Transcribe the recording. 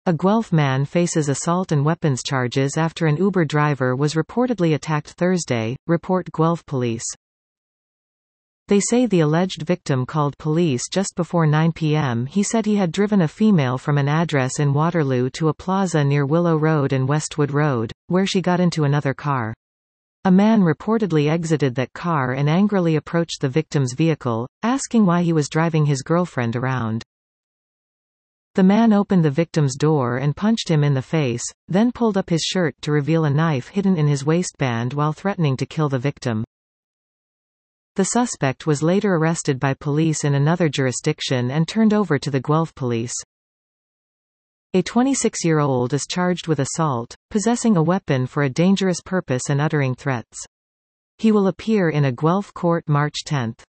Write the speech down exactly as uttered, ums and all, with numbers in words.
A Guelph man faces assault and weapons charges after an Uber driver was reportedly attacked Thursday, report Guelph police. They say the alleged victim called police just before nine p m He said he had driven a female from an address in Waterloo to a plaza near Willow Road and Westwood Road, where she got into another car. A man reportedly exited that car and angrily approached the victim's vehicle, asking why he was driving his girlfriend around. The man opened the victim's door and punched him in the face, then pulled up his shirt to reveal a knife hidden in his waistband while threatening to kill the victim. The suspect was later arrested by police in another jurisdiction and turned over to the Guelph police. A twenty-six-year-old is charged with assault, possessing a weapon for a dangerous purpose and uttering threats. He will appear in a Guelph court March tenth.